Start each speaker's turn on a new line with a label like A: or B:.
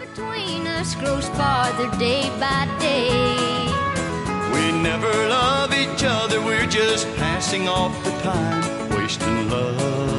A: between us grows farther day by day.
B: We never love each other, we're just passing off the time, wasting love.